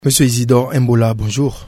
Monsieur Isidore Mbola, bonjour.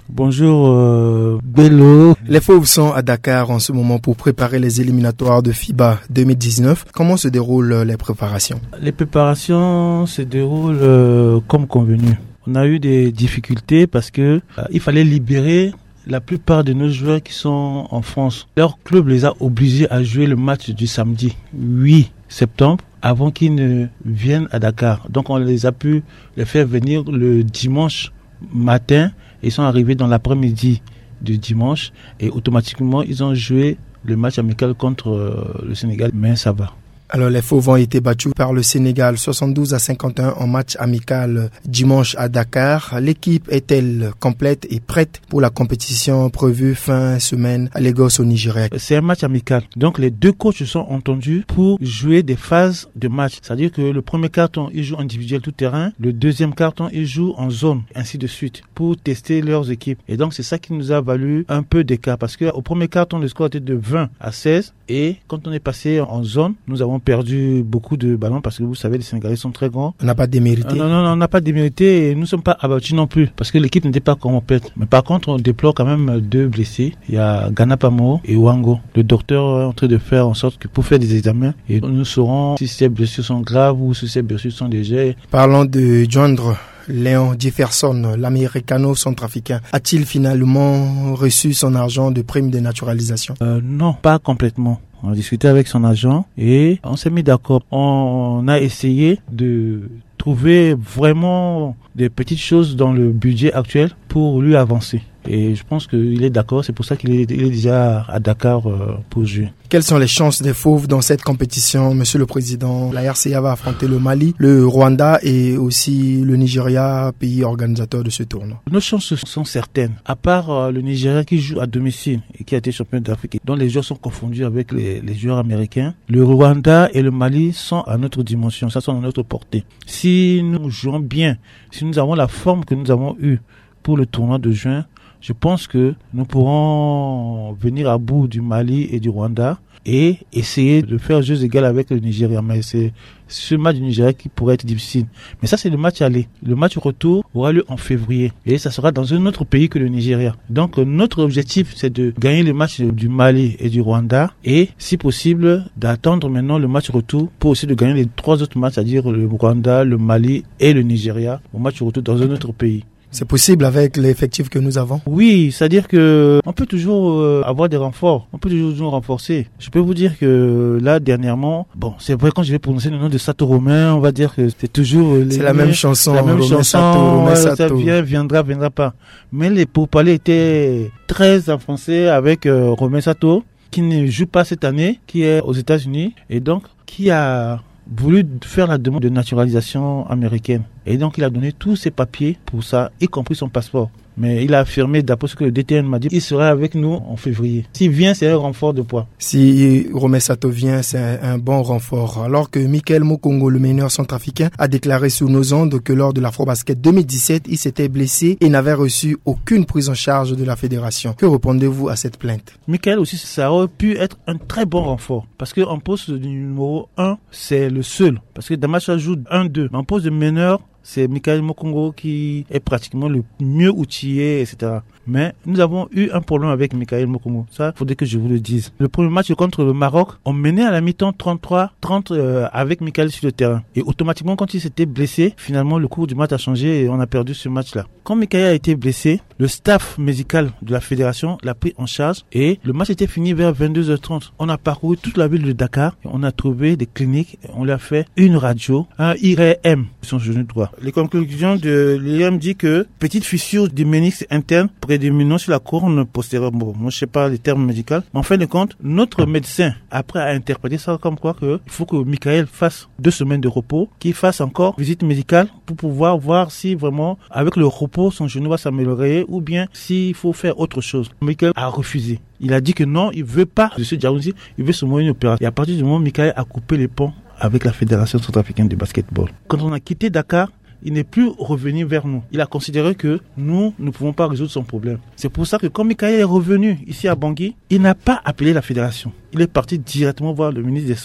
Bonjour Bello. Les Fauves sont à Dakar en ce moment pour préparer les éliminatoires de FIBA 2019. Comment se déroulent les préparations? Les préparations se déroulent comme convenu. On a eu des difficultés parce que il fallait libérer la plupart de nos joueurs qui sont en France. Leur club les a obligés à jouer le match du samedi 8 septembre avant qu'ils ne viennent à Dakar. Donc on les a pu les faire venir le dimanche matin. Ils sont arrivés dans l'après-midi du dimanche et automatiquement ils ont joué le match amical contre le Sénégal, mais ça va. Alors les Fauves ont été battus par le Sénégal 72-51 en match amical dimanche à Dakar. L'équipe est-elle complète et prête pour la compétition prévue fin semaine à Lagos au Nigeria? C'est un match amical. Donc les deux coachs se sont entendus pour jouer des phases de match. C'est-à-dire que le premier carton, ils jouent individuel tout terrain. Le deuxième carton, ils jouent en zone, ainsi de suite, pour tester leurs équipes. Et donc c'est ça qui nous a valu un peu d'écart. Parce qu'au premier carton, le score était de 20-16. Et quand on est passé en zone, nous avons perdu beaucoup de ballons parce que vous savez, les Sénégalais sont très grands. On n'a pas démérité. Non, on n'a pas démérité et nous ne sommes pas abattus non plus parce que l'équipe n'était pas complète. Mais par contre, on déplore quand même 2 blessés. Il y a Gana Pamo et Wango. Le docteur est en train de faire en sorte que pour faire des examens et nous saurons si ces blessures sont graves ou si ces blessures sont légères. Parlons de joindre Léon Jefferson, l'américano-centrafricain, a-t-il finalement reçu son argent de prime de naturalisation? Non, pas complètement. On a discuté avec son agent et on s'est mis d'accord. On a essayé de trouver vraiment des petites choses dans le budget actuel pour lui avancer. Et je pense qu'il est d'accord, c'est pour ça qu'il est déjà à Dakar pour jouer. Quelles sont les chances des Fauves dans cette compétition, Monsieur le Président? La RCA va affronter le Mali, le Rwanda et aussi le Nigeria, pays organisateur de ce tournoi. Nos chances sont certaines. À part le Nigeria qui joue à domicile et qui a été champion d'Afrique, dont les joueurs sont confondus avec les joueurs américains, le Rwanda et le Mali sont à notre dimension, ça sont à notre portée. Si nous jouons bien, si nous avons la forme que nous avons eue pour le tournoi de juin, je pense que nous pourrons venir à bout du Mali et du Rwanda et essayer de faire jeu égal avec le Nigeria. Mais c'est ce match du Nigeria qui pourrait être difficile. Mais ça, c'est le match aller. Le match retour aura lieu en février. Et ça sera dans un autre pays que le Nigeria. Donc, notre objectif, c'est de gagner le match du Mali et du Rwanda. Et, si possible, d'attendre maintenant le match retour pour aussi de gagner les 3 autres matchs, c'est-à-dire le Rwanda, le Mali et le Nigeria, au match retour dans un autre pays. C'est possible avec l'effectif que nous avons? Oui, c'est-à-dire que on peut toujours avoir des renforts, on peut toujours nous renforcer. Je peux vous dire que là, dernièrement, bon, c'est vrai, quand je vais prononcer le nom de Sato Romain, on va dire que c'est toujours... C'est la même chanson. La même chanson, Romain Sato. Ça viendra pas. Mais les pourparlers étaient très enfoncés avec Romain Sato, qui ne joue pas cette année, qui est aux États-Unis, et donc qui a voulu faire la demande de naturalisation américaine. Et donc, il a donné tous ses papiers pour ça, y compris son passeport. Mais il a affirmé, d'après ce que le DTN m'a dit, il sera avec nous en février. S'il vient, c'est un renfort de poids. Si Romain Sato vient, c'est un bon renfort. Alors que Michael Mokongo, le meneur centrafricain, a déclaré sur nos ondes que lors de l'Afrobasket 2017, il s'était blessé et n'avait reçu aucune prise en charge de la fédération. Que répondez-vous à cette plainte? Michael aussi, ça aurait pu être un très bon renfort. Parce qu'en poste numéro 1, c'est le seul. Parce que Damasha joue 1-2. Mais en poste de meneur, c'est Michael Mokongo qui est pratiquement le mieux outillé, etc. Mais nous avons eu un problème avec Michael Mokongo. Ça, il faudrait que je vous le dise. Le premier match contre le Maroc, on menait à la mi-temps 33-30 avec Michael sur le terrain. Et automatiquement, quand il s'était blessé, finalement, le cours du match a changé et on a perdu ce match-là. Quand Michael a été blessé, le staff médical de la fédération l'a pris en charge et le match était fini vers 22h30. On a parcouru toute la ville de Dakar et on a trouvé des cliniques. On lui a fait une radio, un IRM sur son genou droit. Les conclusions de l'IRM dit que petite fissure du ménisque interne prédominant sur la corne postérieure. Bon, moi je sais pas les termes médicaux, mais en fin de compte, notre médecin après a interprété ça comme quoi que il faut que Michael fasse 2 semaines de repos, qu'il fasse encore visite médicale pour pouvoir voir si vraiment avec le repos son genou va s'améliorer ou bien s'il faut faire autre chose. Michael a refusé. Il a dit que non, il veut pas de ce diagnostic, il veut seulement une opération. Et à partir du moment où Michael a coupé les ponts avec la Fédération centrafricaine de basketball. Quand on a quitté Dakar, il n'est plus revenu vers nous. Il a considéré que nous ne pouvons pas résoudre son problème. C'est pour ça que quand Michael est revenu ici à Bangui, il n'a pas appelé la fédération. Il est parti directement voir le ministre des Sports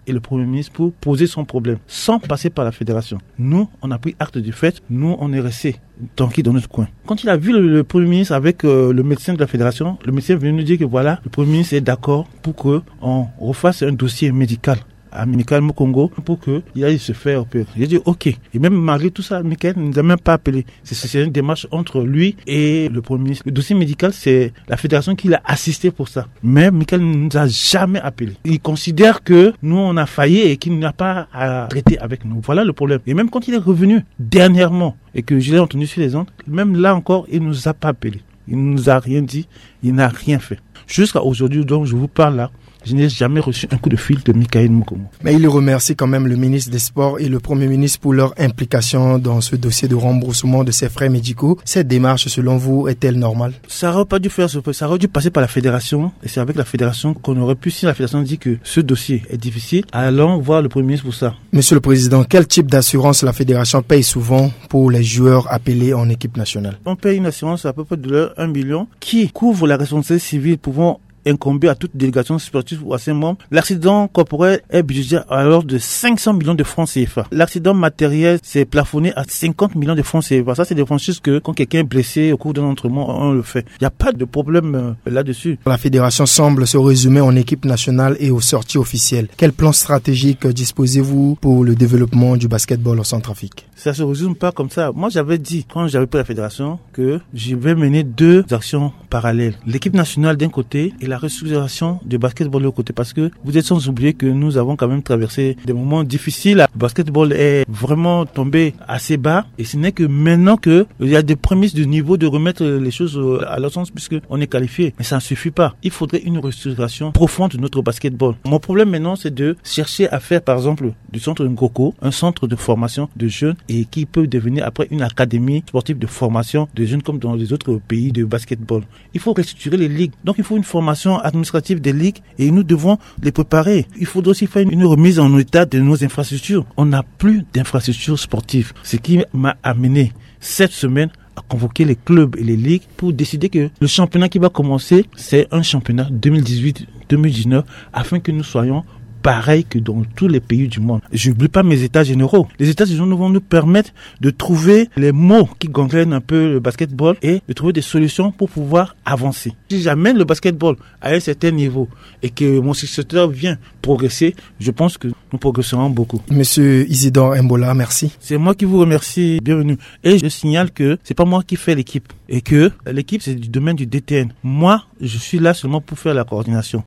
et le Premier ministre pour poser son problème, sans passer par la fédération. Nous, on a pris acte du fait, nous, on est restés tranquilles dans notre coin. Quand il a vu le Premier ministre avec le médecin de la fédération, le médecin est venu nous dire que voilà, le Premier ministre est d'accord pour qu'on refasse un dossier médical à Michael Mukongo pour qu'il aille se faire opérer. J'ai dit ok. Et même malgré tout ça, Michael ne nous a même pas appelé. C'est une démarche entre lui et le Premier ministre. Le dossier médical, c'est la fédération qui l'a assisté pour ça. Mais Michael ne nous a jamais appelé. Il considère que nous, on a failli et qu'il n'a pas à traiter avec nous. Voilà le problème. Et même quand il est revenu dernièrement et que je l'ai entendu sur les ondes, même là encore, il ne nous a pas appelé. Il ne nous a rien dit. Il n'a rien fait. Jusqu'à aujourd'hui, dont je vous parle là, je n'ai jamais reçu un coup de fil de Michael Mukongo. Mais il remercie quand même le ministre des Sports et le Premier ministre pour leur implication dans ce dossier de remboursement de ses frais médicaux. Cette démarche, selon vous, est-elle normale? Ça n'aurait pas dû faire ça aurait dû passer par la fédération. Et c'est avec la fédération qu'on aurait pu, si la fédération dit que ce dossier est difficile, allons voir le Premier ministre pour ça. Monsieur le Président, quel type d'assurance la fédération paye souvent pour les joueurs appelés en équipe nationale? On paye une assurance à peu près de 1 million qui couvre la responsabilité civile pouvant incombé à toute délégation sportive ou à ses membres. L'accident corporel est budgété à l'ordre de 500 millions de francs CFA. L'accident matériel, c'est plafonné à 50 millions de francs CFA. Ça, c'est des franchises que quand quelqu'un est blessé au cours d'un entraînement, on le fait. Il n'y a pas de problème là-dessus. La fédération semble se résumer en équipe nationale et aux sorties officielles. Quel plan stratégique disposez-vous pour le développement du basketball en Centrafrique? Ça se résume pas comme ça. Moi, j'avais dit, quand j'avais pris la fédération, que je vais mener 2 actions parallèles. L'équipe nationale d'un côté et la restructuration du basketball de l'autre côté. Parce que vous êtes sans oublier que nous avons quand même traversé des moments difficiles. Le basketball est vraiment tombé assez bas. Et ce n'est que maintenant qu'il y a des prémices de niveau de remettre les choses à leur sens puisque on est qualifié. Mais ça ne suffit pas. Il faudrait une restructuration profonde de notre basketball. Mon problème maintenant, c'est de chercher à faire, par exemple, du centre Ngoko, un centre de formation de jeunes et qui peut devenir après une académie sportive de formation de jeunes comme dans les autres pays de basketball. Il faut restructurer les ligues. Donc il faut une formation administrative des ligues et nous devons les préparer. Il faudrait aussi faire une remise en état de nos infrastructures. On n'a plus d'infrastructures sportives. Ce qui m'a amené cette semaine à convoquer les clubs et les ligues pour décider que le championnat qui va commencer, c'est un championnat 2018-2019 afin que nous soyons pareil que dans tous les pays du monde. Je n'oublie pas mes états généraux. Les états généraux vont nous permettre de trouver les mots qui gangrènent un peu le basketball et de trouver des solutions pour pouvoir avancer. Si j'amène le basketball à un certain niveau et que mon successeur vient progresser, je pense que nous progresserons beaucoup. Monsieur Isidore Mbola, merci. C'est moi qui vous remercie. Bienvenue. Et je signale que c'est pas moi qui fais l'équipe et que l'équipe c'est du domaine du DTN. Moi, je suis là seulement pour faire la coordination.